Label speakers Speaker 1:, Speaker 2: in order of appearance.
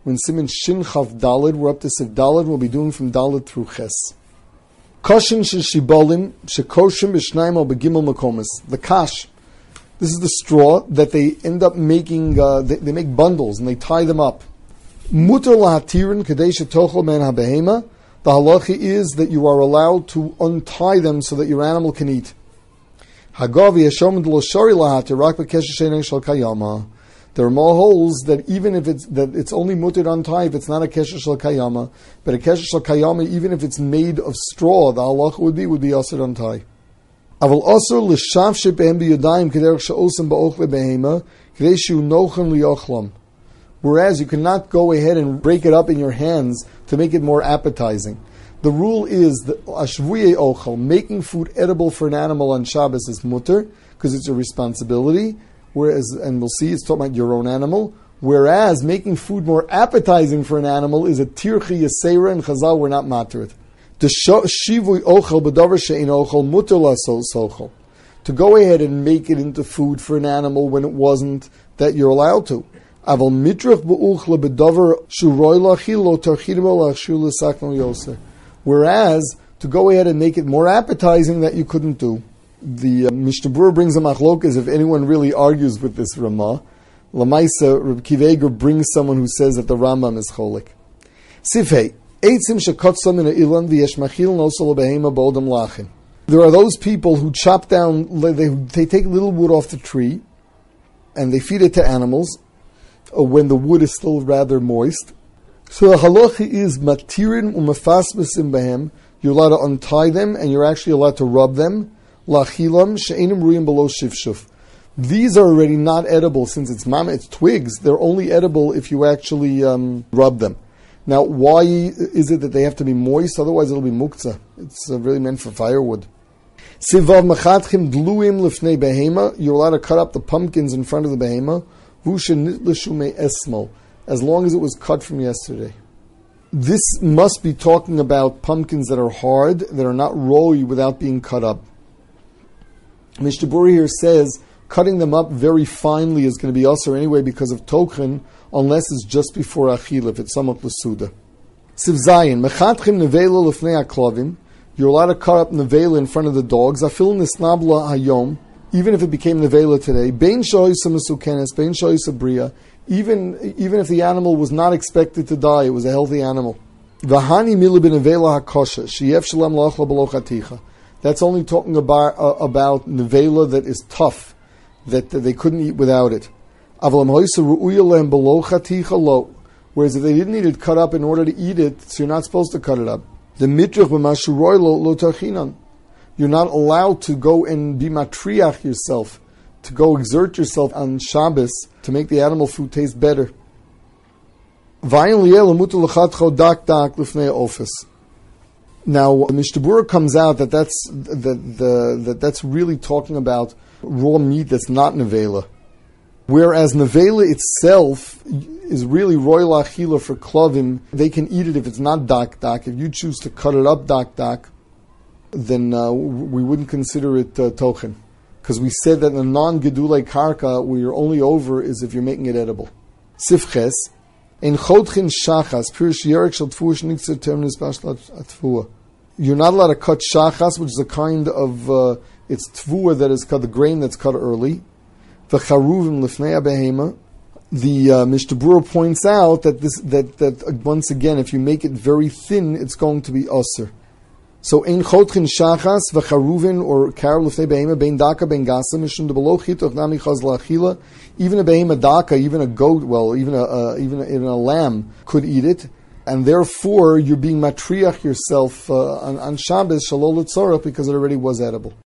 Speaker 1: When Siman Shin Chav Dalid, we're up to Siv Dalid, we'll be doing from Dalid through Ches. Kashin Shishibolim, Shekoshim B'Shnayim Al Begimel Makomis. The kash. This is the straw that they end up making, they make bundles and they tie them up. Mutar Lahatirin Kadesh Tochel Men HaBehema. The halacha is that you are allowed to untie them so that your animal can eat. There are more holes that even if it's only mutar to untie if it's not a kesher shel kayama, but a kesher shel kayama even if it's made of straw, the halacha would be asur to untie. Aval asur l'shavsheh behem b'yadayim k'derech she'osem ba'ochle behema k'dei she'u nochen li'ochlam. Whereas you cannot go ahead and break it up in your hands to make it more appetizing. The rule is that ashvuye ochel, making food edible for an animal on Shabbos is mutter, because it's a responsibility, whereas, and we'll see, it's talking about your own animal, whereas making food more appetizing for an animal is a tirchi yasera, and Chazal were not matter it. The shivui ochel b'davar she'in ochel mutter lasos ochel. To go ahead and make it into food for an animal when it wasn't, that you're allowed to. Aval mitrach b'uchla b'davar shuroy lachil lo tarchidimo lachshu l'sakno yoser. Whereas, to go ahead and make it more appetizing, that you couldn't do. The Mishnah Berurah brings a machlokas if anyone really argues with this Ramah. Lamaisa, Reb Kiveger brings someone who says that the Rambam is cholik. Sifhei, eitzim shekotzam in ilan v'yesh machil nosol behema bodam lachin. There are those people who chop down, they take little wood off the tree, and they feed it to animals, when the wood is still rather moist. So the halacha is matirin umafasmasim behem. You're allowed to untie them, and you're actually allowed to rub them. Lachilam she'enim ruyim below shivshuf. These are already not edible since it's twigs. They're only edible if you actually rub them. Now, why is it that they have to be moist? Otherwise, it'll be muktzah. It's really meant for firewood. Sivav machatchim dluim lifnei behema. You're allowed to cut up the pumpkins in front of the behema. Vushen nitlashume esmo. As long as it was cut from yesterday. This must be talking about pumpkins that are hard, that are not roly without being cut up. Mishnah Berurah here says, cutting them up very finely is going to be asur anyway because of tochen, unless it's just before achil, if it's somewhat l'suda. Siv Zayin, mechatchim nevela lefnei aklavim. You're allowed to cut up nevela in front of the dogs. Afil nisnabla hayom, even if it became nevela today. Bein shoysa mesukenes, bein shoysa bria. Even if the animal was not expected to die, it was a healthy animal. V'hani mila b'nevela hakosha, sheyef shalem la'achla b'lo chaticha. That's only talking about nevela that is tough, that they couldn't eat without it. Whereas if they didn't need it cut up in order to eat it, so you're not supposed to cut it up. The mitrach b'mashuroy lo tarchinan. You're not allowed to go and be matriach yourself, to go exert yourself on Shabbos to make the animal food taste better. Now, the Mishnah Berurah comes out that's really talking about raw meat that's not nevela. Whereas nevela itself is really royal achila for klavim. They can eat it if it's not dak. If you choose to cut it up dak, then we wouldn't consider it tochen. Because we said that in a non-gedulei karka, where you're only over is if you're making it edible. Sifches, in chodchin shachas, pirish yerek shel tfuah shnitzir terminus bashlat atfuah. You're not allowed to cut shachas, which is a kind of, it's tfuah that is cut, the grain that's cut early. V'charuvim lifnei behema. The Mishnah Berurah points out that that once again, if you make it very thin, it's going to be asur. So in chodchin shachas v'charuvin or karul lefnei behema bein daka bein gasa mishum de below chitoch nami chaz la'achila. Even a behema daka, even a goat, well, even a lamb could eat it, and therefore you're being matriach yourself on Shabbos shalol l'tzorach because it already was edible.